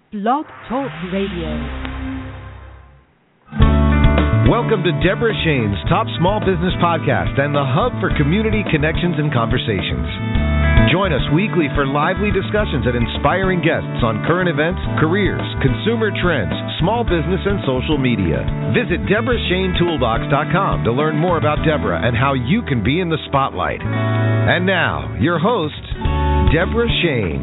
Blog Talk Radio. Welcome to Deborah Shane's Top Small Business Podcast and the hub for community connections and conversations. Join us weekly for lively discussions and inspiring guests on current events, careers, consumer trends, small business, and social media. Visit DeborahShaneToolbox.com to learn more about Deborah and how you can be in the spotlight. And now, your host, Deborah Shane.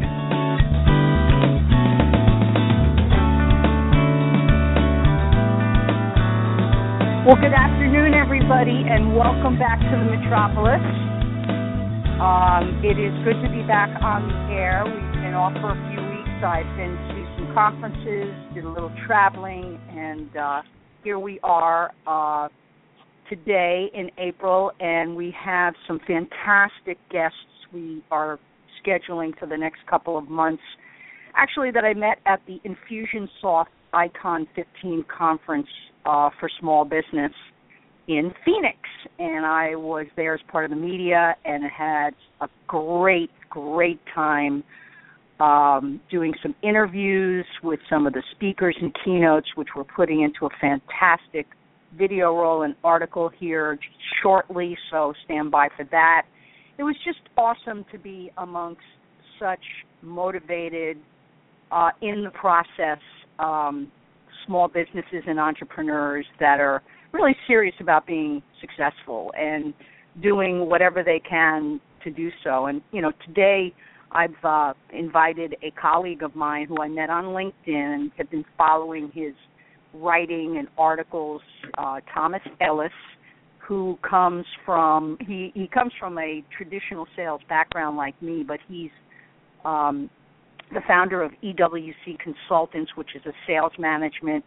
Well, good afternoon, everybody, and welcome back to the Metropolis. It is good to be back on the air. We've been off for a few weeks. I've been to some conferences, did a little traveling, and here we are today in April, and we have some fantastic guests we are scheduling for the next couple of months, actually that I met at the Infusionsoft Icon 15 conference for small business in Phoenix, and I was there as part of the media and had a great time doing some interviews with some of the speakers and keynotes, which we're putting into a fantastic video roll and article here shortly, so stand by for that. It was just awesome to be amongst such motivated, in the process, small businesses and entrepreneurs that are really serious about being successful and doing whatever they can to do so. And, you know, today I've invited a colleague of mine who I met on LinkedIn and have been following his writing and articles, Thomas Ellis, who comes from, he comes from a traditional sales background like me, but he's the founder of EWC Consultants, which is a sales management,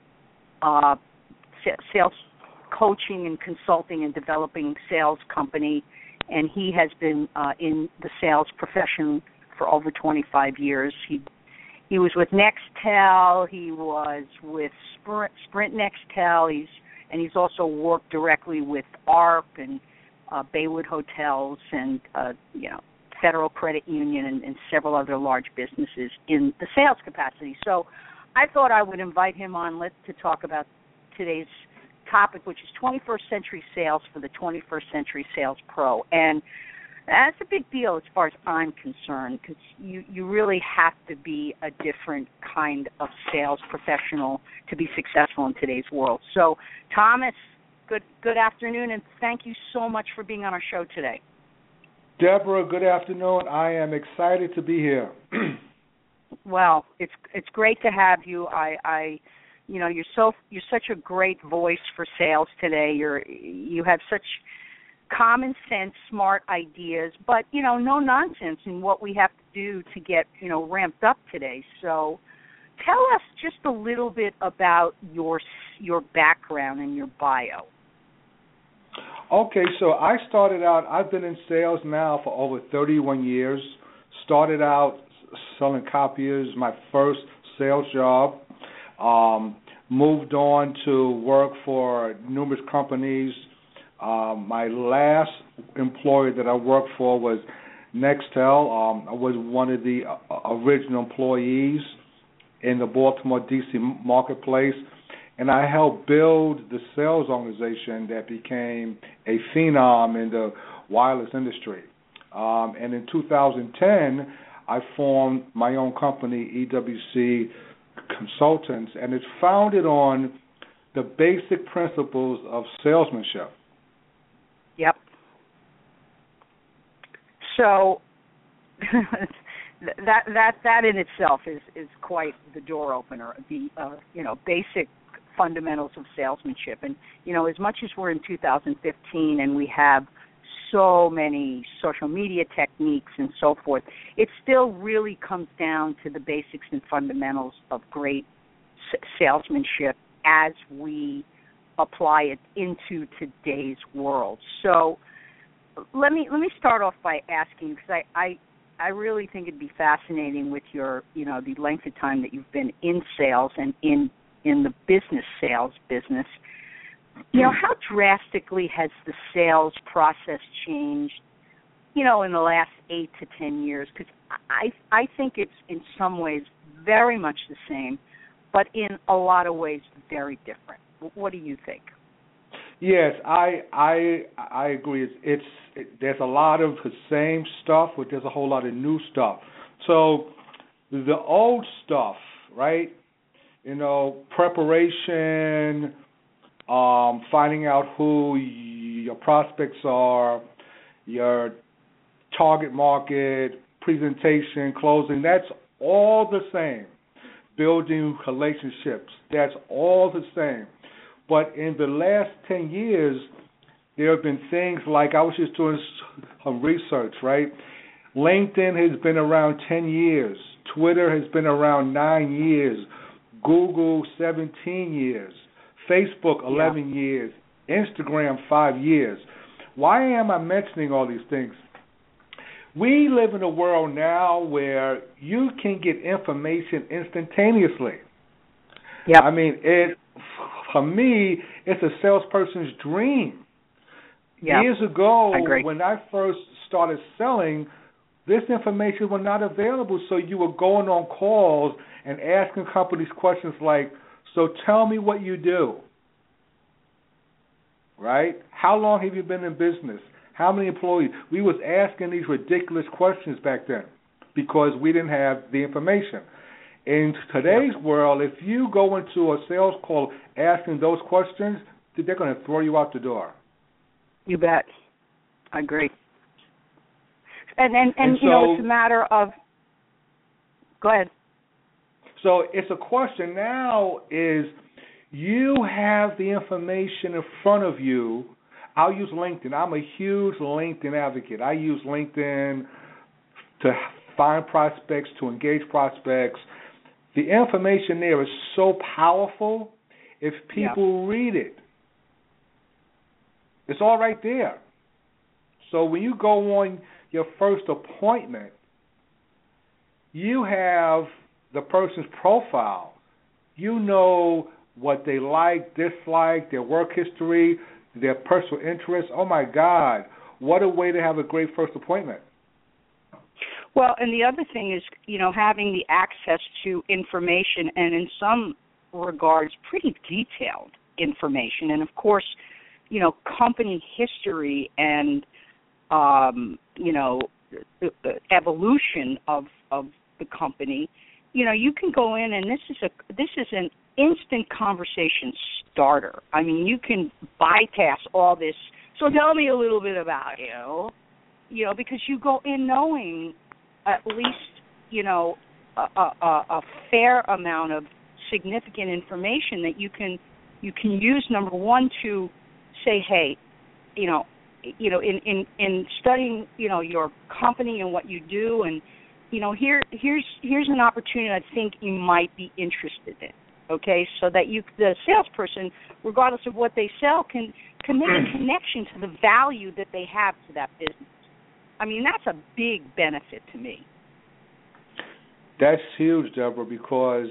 sales coaching and consulting and developing sales company, and he has been in the sales profession for over 25 years. He was with Nextel, he was with Sprint Nextel, he's also worked directly with ARP and Baywood Hotels and Federal Credit Union and several other large businesses in the sales capacity. So I thought I would invite him on to talk about today's topic, which is 21st century sales for the 21st century sales pro. And that's a big deal as far as I'm concerned, because you really have to be a different kind of sales professional to be successful in today's world. So, Thomas, good afternoon, and thank you so much for being on our show today. Deborah, good afternoon. I am excited to be here. Well, it's great to have you. You're such a great voice for sales today. You have such common sense, smart ideas, but no nonsense in what we have to do to get ramped up today. So, tell us just a little bit about your background and your bio. Okay, so I started out, I've been in sales now for over 31 years. Started out selling copiers, my first sales job. Moved on to work for numerous companies. My last employer that I worked for was Nextel. I was one of the original employees in the Baltimore, D.C. marketplace. And I helped build the sales organization that became a phenom in the wireless industry. And in 2010, I formed my own company, EWC Consultants, and it's founded on the basic principles of salesmanship. Yep. So that in itself is quite the door opener. The basic fundamentals of salesmanship. And, as much as we're in 2015 and we have so many social media techniques and so forth, it still really comes down to the basics and fundamentals of great salesmanship as we apply it into today's world. So let me start off by asking, because I really think it'd be fascinating with your, the length of time that you've been in sales and in the sales business. How drastically has the sales process changed, in the last 8 to 10 years? Because I think it's in some ways very much the same, but in a lot of ways very different. What do you think? Yes, I agree. There's a lot of the same stuff, but there's a whole lot of new stuff. So the old stuff, right? Preparation, finding out who your prospects are, your target market, presentation, closing, that's all the same. Building relationships, that's all the same. But in the last 10 years, there have been things like, I was just doing some research, right? LinkedIn has been around 10 years. Twitter has been around 9 years. Google, 17 years. Facebook, 11 years. Instagram, 5 years. Why am I mentioning all these things? We live in a world now where you can get information instantaneously. Yeah. I mean, for me, it's a salesperson's dream. Yep. Years ago, I when I first started selling, this information was not available, so you were going on calls and asking companies questions like, so tell me what you do, right? How long have you been in business? How many employees? We was asking these ridiculous questions back then because we didn't have the information. In today's world, if you go into a sales call asking those questions, they're going to throw you out the door. You bet. I agree. And so, it's a matter of. Go ahead. So it's a question now is you have the information in front of you. I'll use LinkedIn. I'm a huge LinkedIn advocate. I use LinkedIn to find prospects, to engage prospects. The information there is so powerful if people read it. It's all right there. So when you go on your first appointment, you have the person's profile. You know what they like, dislike, their work history, their personal interests. Oh, my God, what a way to have a great first appointment. Well, and the other thing is, having the access to information and in some regards pretty detailed information. And, of course, company history and, evolution of the company, you can go in and this is an instant conversation starter. I mean, you can bypass all this. So tell me a little bit about you, because you go in knowing at least, a fair amount of significant information that you can use, number one, to say, hey, in studying, your company and what you do, and here's an opportunity I think you might be interested in. Okay, so that the salesperson, regardless of what they sell, can make a connection to the value that they have to that business. I mean, that's a big benefit to me. That's huge, Deborah, because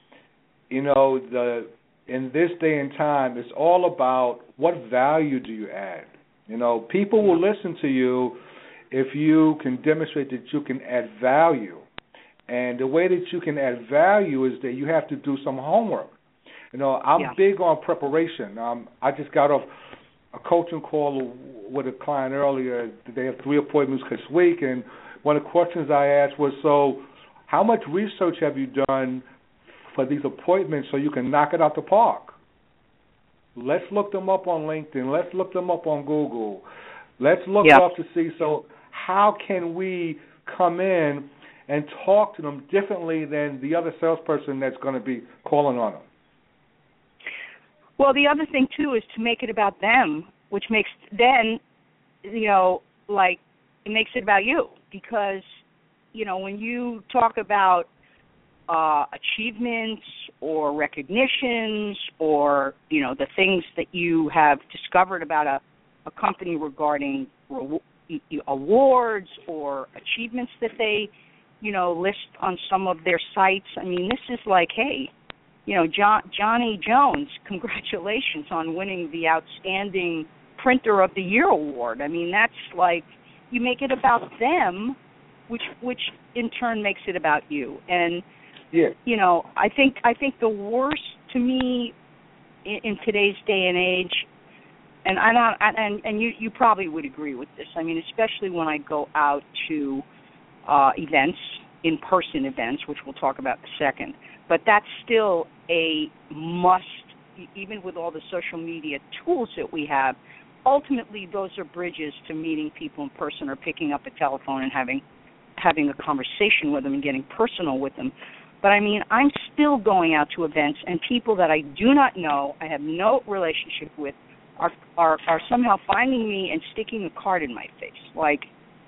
in this day and time, it's all about what value do you add. People will listen to you if you can demonstrate that you can add value. And the way that you can add value is that you have to do some homework. I'm big on preparation. I just got off a coaching call with a client earlier. They have 3 appointments this week, and one of the questions I asked was, so how much research have you done for these appointments so you can knock it out the park? Let's look them up on LinkedIn. Let's look them up on Google. Let's look up to see, so how can we come in and talk to them differently than the other salesperson that's going to be calling on them? Well, the other thing, too, is to make it about them, which makes then, it makes it about you. Because, when you talk about achievements or recognitions or, the things that you have discovered about a company regarding awards or achievements that they, list on some of their sites. I mean, this is like, hey, Johnny Jones, congratulations on winning the Outstanding Printer of the Year award. I mean, that's like, you make it about them, which in turn makes it about you. And you know, I think the worst to me in today's day and age, and you probably would agree with this. I mean, especially when I go out to events, in-person events, which we'll talk about in a second. But that's still a must, even with all the social media tools that we have. Ultimately, those are bridges to meeting people in person or picking up a telephone and having a conversation with them and getting personal with them. But, I mean, I'm still going out to events, and people that I do not know, I have no relationship with, are somehow finding me and sticking a card in my face. Like,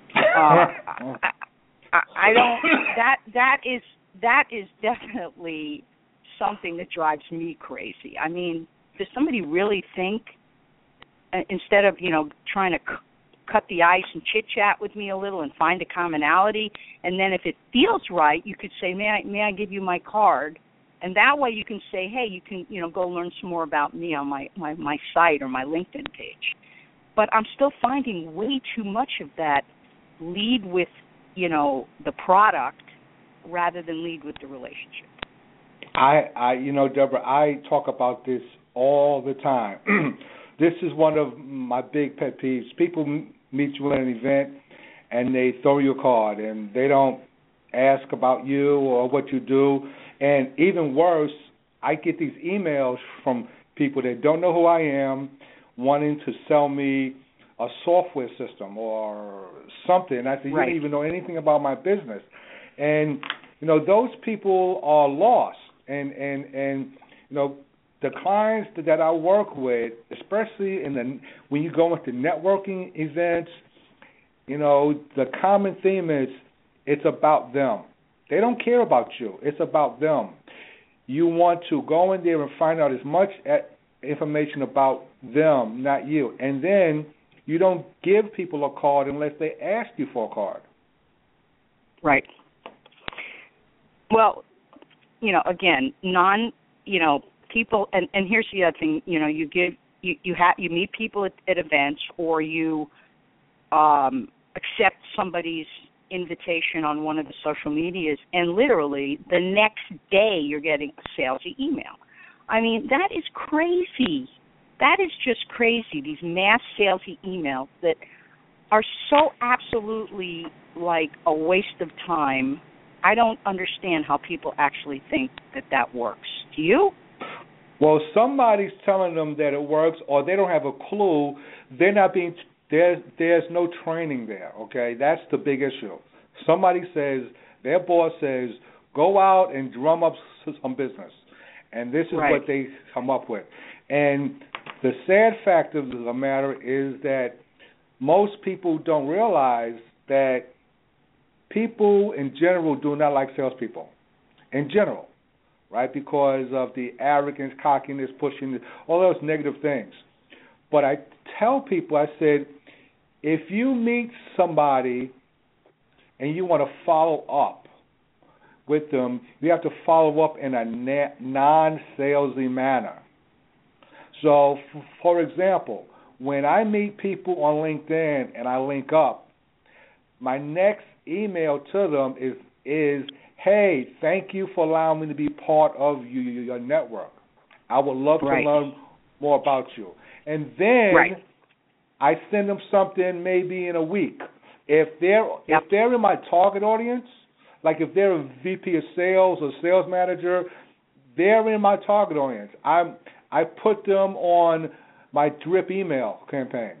I don't. That is definitely something that drives me crazy. I mean, does somebody really think, instead of trying to cut the ice and chit chat with me a little and find a commonality, and then if it feels right, you could say, may I give you my card? And that way you can say, hey, you can go learn some more about me on my site or my LinkedIn page. But I'm still finding way too much of that lead with the product rather than lead with the relationship. Deborah, I talk about this all the time. This is one of my big pet peeves. People meet you at an event and they throw you a card and they don't ask about you or what you do. And even worse, I get these emails from people that don't know who I am, wanting to sell me a software system or something. And I say, you don't even know anything about my business. And, those people are lost. And the clients that I work with, especially when you go into networking events, the common theme is it's about them. They don't care about you. It's about them. You want to go in there and find out as much information about them, not you. And then you don't give people a card unless they ask you for a card. Right. Well, again, people, and here's the other thing, you meet people at events, or you accept somebody's invitation on one of the social medias, and literally the next day you're getting a salesy email. I mean, that is crazy. That is just crazy, these mass salesy emails that are so absolutely like a waste of time. I don't understand how people actually think that works. Do you? Well, somebody's telling them that it works, or they don't have a clue. They're not being. There's no training there. Okay, that's the big issue. Somebody says, their boss says, go out and drum up some business, and this is what they come up with. And the sad fact of the matter is that most people don't realize that people in general do not like salespeople, in general, right? Because of the arrogance, cockiness, pushing, all those negative things. But I tell people, I said, if you meet somebody and you want to follow up with them, you have to follow up in a non-salesy manner. So, for example, when I meet people on LinkedIn and I link up, my next email to them is hey, thank you for allowing me to be part of your network. I would love to learn more about you. And then I send them something maybe in a week. If they're in my target audience, like if they're a VP of sales or sales manager, they're in my target audience. I put them on my drip email campaign.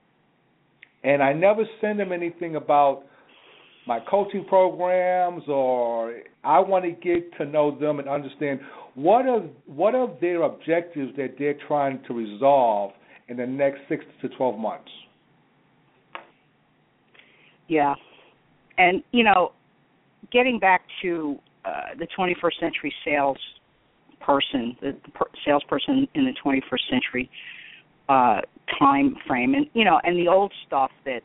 And I never send them anything about my coaching programs, or I want to get to know them and understand what are their objectives that they're trying to resolve in the next 6 to 12 months. Yeah. And, getting back to the 21st century salesperson, the salesperson in the 21st century time frame, and, and the old stuff that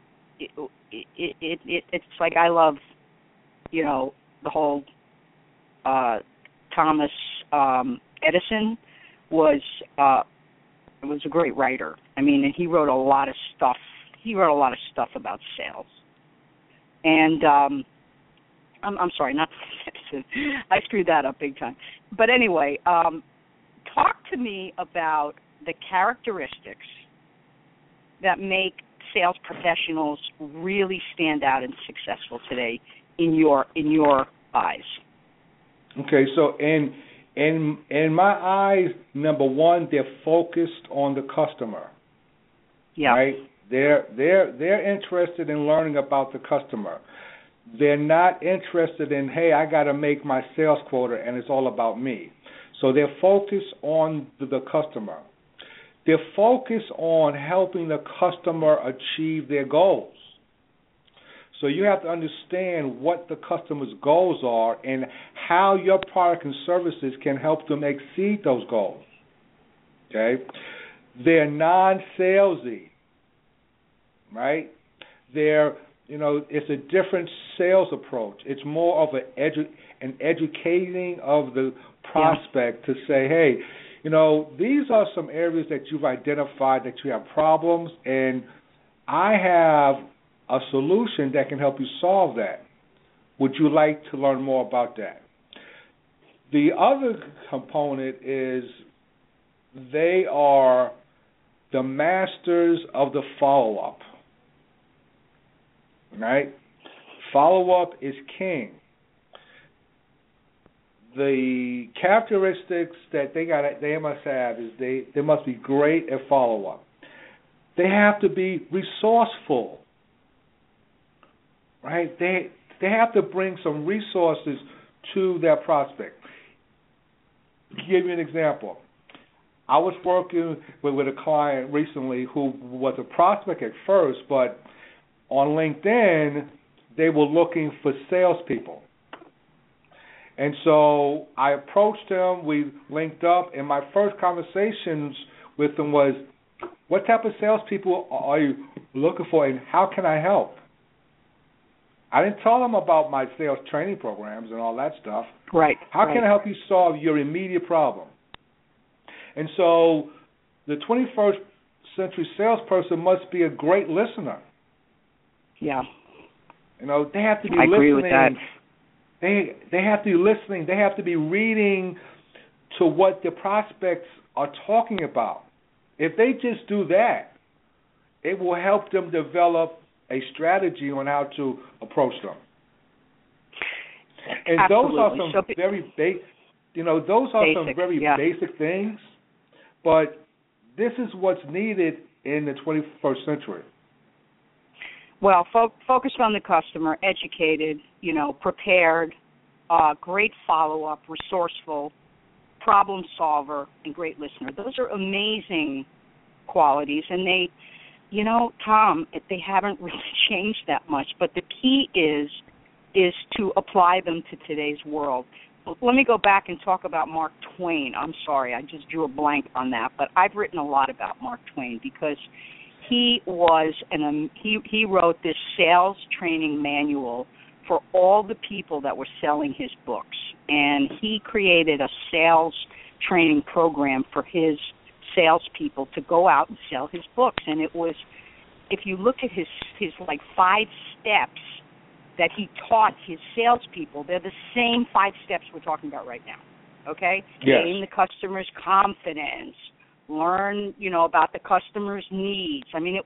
it's like I love, the whole Thomas Edison was a great writer. I mean, and he wrote a lot of stuff. He wrote a lot of stuff about sales. And I'm sorry, not citizen. I screwed that up big time. But anyway, talk to me about the characteristics that make sales professionals really stand out and successful today in your eyes. Okay, so in my eyes, number one, they're focused on the customer. Yeah. Right? They're interested in learning about the customer. They're not interested in, hey, I got to make my sales quota and it's all about me. So they're focused on the customer. They're focused on helping the customer achieve their goals. So you have to understand what the customer's goals are and how your product and services can help them exceed those goals. Okay? They're non-salesy, right? It's a different sales approach. It's more of an educating of the prospect to say, hey, these are some areas that you've identified that you have problems, and I have a solution that can help you solve that. Would you like to learn more about that? The other component is they are the masters of the follow-up, right? Follow-up is king. The characteristics that they must have is they must be great at follow-up. They have to be resourceful, right? They have to bring some resources to their prospect. To give you an example, I was working with a client recently who was a prospect at first, but on LinkedIn, they were looking for salespeople. And so I approached him, we linked up, and my first conversations with him was, what type of salespeople are you looking for, and how can I help? I didn't tell him about my sales training programs and all that stuff. Right. How can I help you solve your immediate problem? And so the 21st century salesperson must be a great listener. Yeah. They have to be listening. I agree with that. They have to be listening. They have to be reading to what the prospects are talking about. If they just do that, it will help them develop a strategy on how to approach them. And Absolutely. Those are some very basic things, but this is what's needed in the 21st century. Well, focused on the customer, educated, prepared, great follow-up, resourceful, problem solver, and great listener. Those are amazing qualities, and they, Tom, they haven't really changed that much. But the key is to apply them to today's world. Let me go back and talk about Mark Twain. I'm sorry, I just drew a blank on that, but I've written a lot about Mark Twain because he wrote this sales training manual for all the people that were selling his books, and he created a sales training program for his salespeople to go out and sell his books. And it was, if you look at his 5 steps that he taught his salespeople, they're the same 5 steps we're talking about right now. Okay? Yes. Gain the customer's confidence. Learn, about the customer's needs.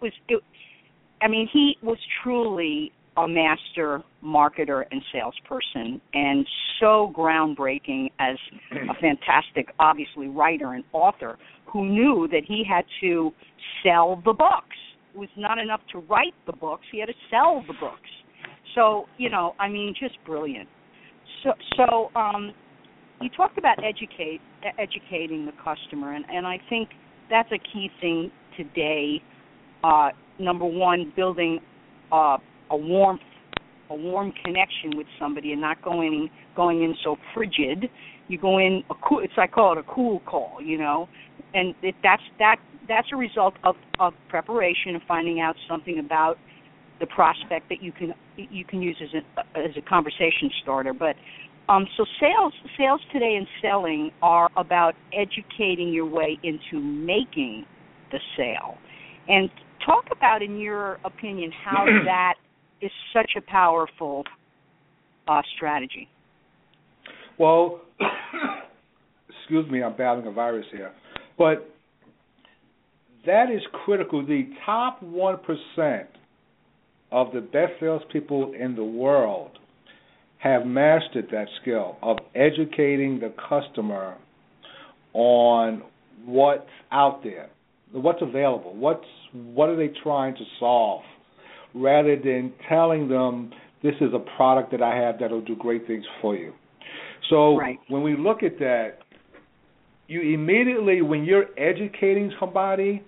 He was truly a master marketer and salesperson, and so groundbreaking as a fantastic, obviously, writer and author who knew that he had to sell the books. It was not enough to write the books; he had to sell the books. So, just brilliant. So, you talked about educating the customer, and I think that's a key thing today. Number one, building a warm connection with somebody and not going in so frigid. You go in I call it a cool call, and that's a result of preparation and finding out something about the prospect that you can use as a conversation starter. But so sales today and selling are about educating your way into making the sale. And talk about, in your opinion, how that is such a powerful strategy? Well, excuse me, I'm battling a virus here, but that is critical. The top 1% of the best salespeople in the world have mastered that skill of educating the customer on what's out there, what's available, what are they trying to solve, rather than telling them this is a product that I have that will do great things for you. So when we look at that, you immediately, when you're educating somebody,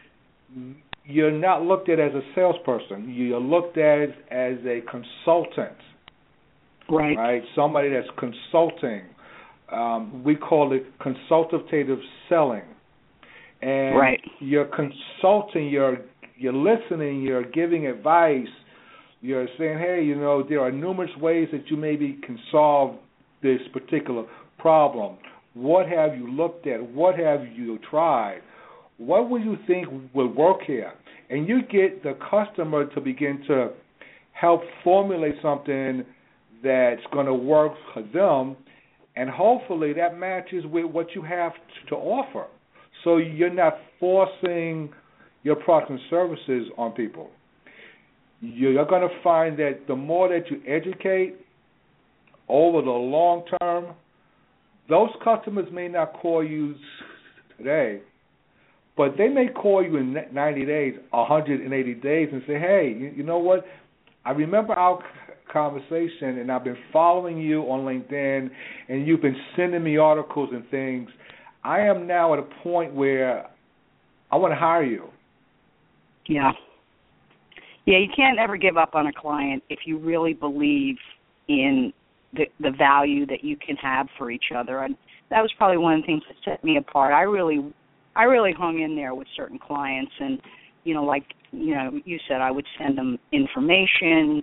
you're not looked at as a salesperson. You're looked at as a consultant. Right? Somebody that's consulting. We call it consultative selling. And you're consulting, you're listening, you're giving advice, you're saying, hey, there are numerous ways that you maybe can solve this particular problem. What have you looked at? What have you tried? What would you think would work here? And you get the customer to begin to help formulate something that's going to work for them, and hopefully that matches with what you have to offer. So you're not forcing your products and services on people. You're going to find that the more that you educate over the long term, those customers may not call you today, but they may call you in 90 days, 180 days, and say, hey, you know what? I remember our conversation, and I've been following you on LinkedIn, and you've been sending me articles and things. I am now at a point where I want to hire you. Yeah. Yeah, you can't ever give up on a client if you really believe in the value that you can have for each other. And that was probably one of the things that set me apart. I really hung in there with certain clients, and like you said, I would send them information.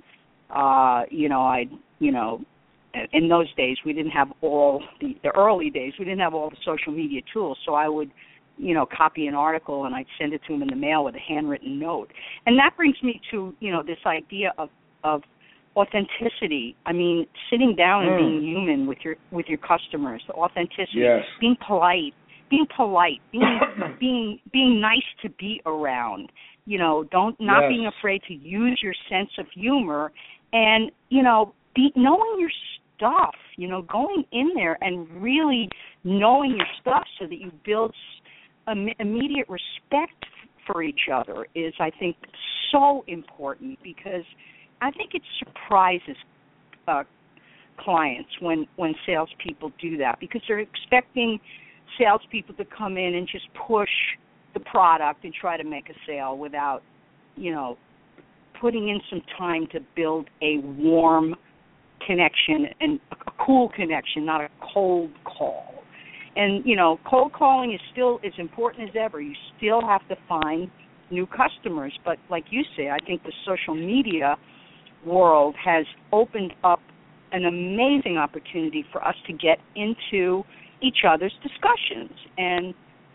In those days we didn't have all the early days. We didn't have all the social media tools, so I would copy an article and I'd send it to them in the mail with a handwritten note. And that brings me to this idea of authenticity. I mean, sitting down and being human with your customers. Authenticity, being polite, being nice to be around. Not being afraid to use your sense of humor, and knowing your stuff. Going in there and really knowing your stuff so that you build immediate respect for each other is, I think, so important, because I think it surprises clients when salespeople do that, because they're expecting salespeople to come in and just push the product and try to make a sale without, putting in some time to build a warm connection and a cool connection, not a cold call. And, cold calling is still as important as ever. You still have to find new customers. But like you say, I think the social media world has opened up an amazing opportunity for us to get into each other's discussions and,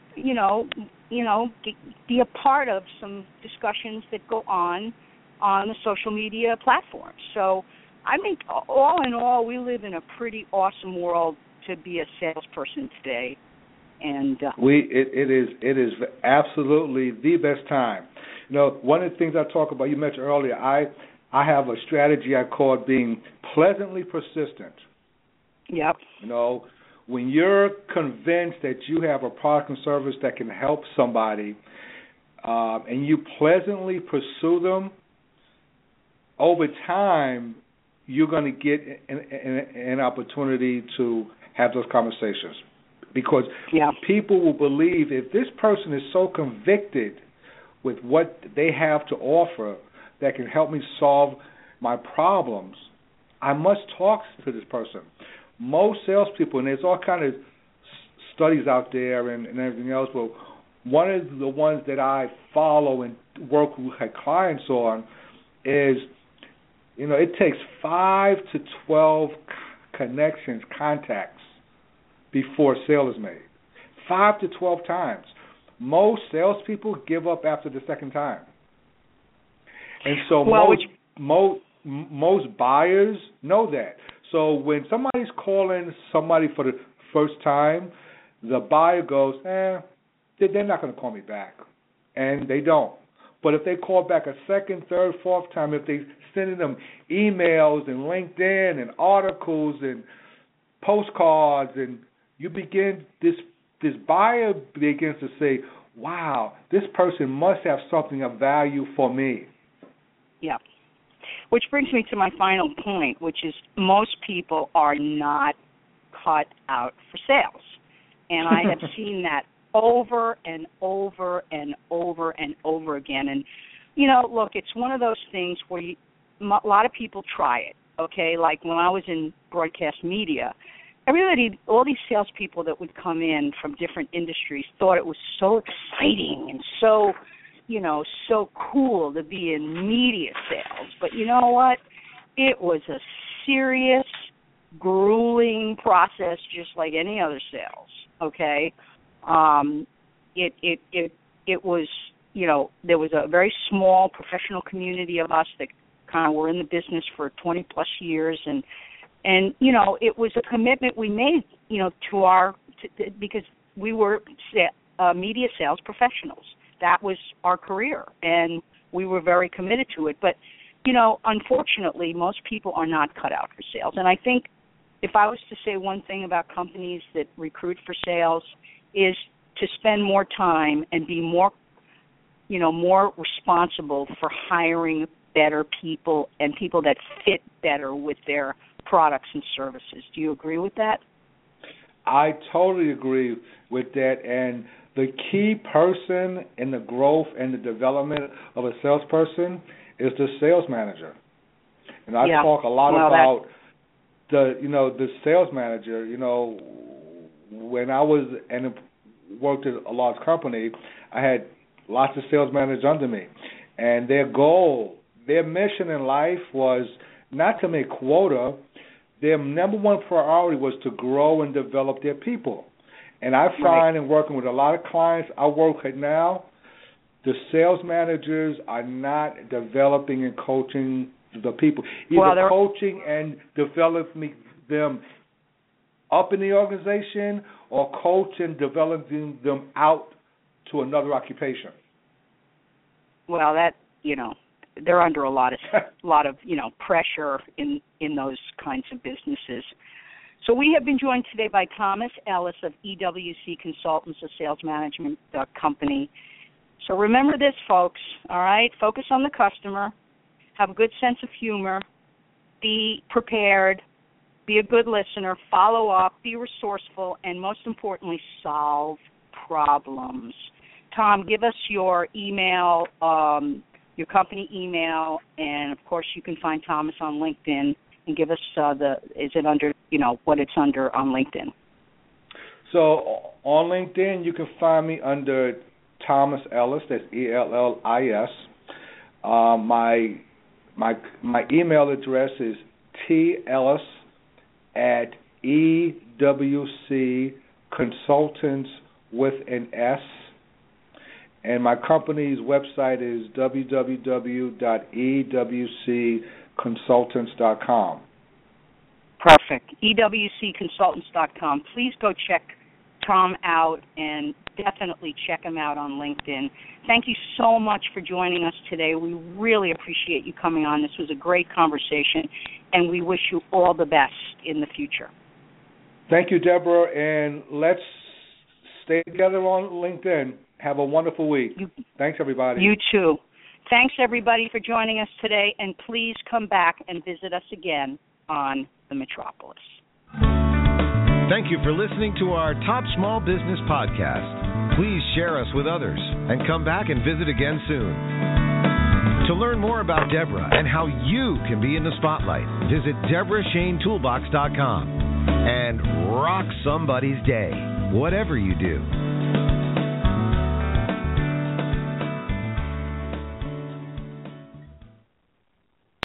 be a part of some discussions that go on the social media platforms. So I think all in all, we live in a pretty awesome world to be a salesperson today. And it is absolutely the best time. One of the things I talk about, you mentioned earlier, I have a strategy I call being pleasantly persistent. Yep. When you're convinced that you have a product and service that can help somebody, and you pleasantly pursue them, over time, you're going to get an opportunity to have those conversations. Because people will believe, if this person is so convicted with what they have to offer that can help me solve my problems, I must talk to this person. Most salespeople, and there's all kind of studies out there and everything else, but one of the ones that I follow and work with clients on is, it takes 5 to 12 connections, contacts, before a sale is made. 5 to 12 times. Most salespeople give up after the second time. And so most buyers know that. So when somebody's calling somebody for the first time, the buyer goes, they're not going to call me back. And they don't. But if they call back a second, third, fourth time, if they sending them emails and LinkedIn and articles and postcards, and you begin, this buyer begins to say, wow, this person must have something of value for me. Yeah. Which brings me to my final point, which is most people are not cut out for sales. And I have seen that over and over and over and over again. And, you know, look, it's one of those things where a lot of people try it, okay? Like when I was in broadcast media, everybody, all these salespeople that would come in from different industries thought it was so exciting and so, you know, so cool to be in media sales. But you know what? It was a serious, grueling process just like any other sales, okay? It was, you know, there was a very small professional community of us that kind of were in the business for 20 plus years, and you know, it was a commitment we made, you know, because we were media sales professionals. That was our career, and we were very committed to it. But, you know, unfortunately, most people are not cut out for sales. And I think if I was to say one thing about companies that recruit for sales is to spend more time and be more, you know, more responsible for hiring better people and people that fit better with their products and services. Do you agree with that? I totally agree with that. And the key person in the growth and the development of a salesperson is the sales manager. And I talk a lot about the sales manager. You know, when I was and worked at a large company, I had lots of sales managers under me, and their goal, their mission in life was not to make quota. Their number one priority was to grow and develop their people. And I find in working with a lot of clients I work with now, the sales managers are not developing and coaching the people. Either coaching and developing them up in the organization, or coach and developing them out to another occupation. Well, that, you know, they're under a lot of you know, pressure in those kinds of businesses. So we have been joined today by Thomas Ellis of EWC Consultants, a sales management company. So remember this, folks, all right? Focus on the customer, have a good sense of humor, be prepared, be a good listener, follow up, be resourceful, and most importantly, solve problems. Tom, give us your email, your company email, and, of course, you can find Thomas on LinkedIn. And give us is it under, you know, what it's under on LinkedIn? So on LinkedIn, you can find me under Thomas Ellis. That's ELLIS. My email address is tellis@EWC Consultants with an S. And my company's website is www.ewcconsultants.com. Perfect. ewcconsultants.com. Please go check Tom out and definitely check him out on LinkedIn. Thank you so much for joining us today. We really appreciate you coming on. This was a great conversation, and we wish you all the best in the future. Thank you, Deborah, and let's stay together on LinkedIn. Have a wonderful week. Thanks, everybody. You too. Thanks, everybody, for joining us today, and please come back and visit us again on The Metropolis. Thank you for listening to our Top Small Business Podcast. Please share us with others and come back and visit again soon. To learn more about Deborah and how you can be in the spotlight, visit DeborahShaneToolbox.com and rock somebody's day, whatever you do.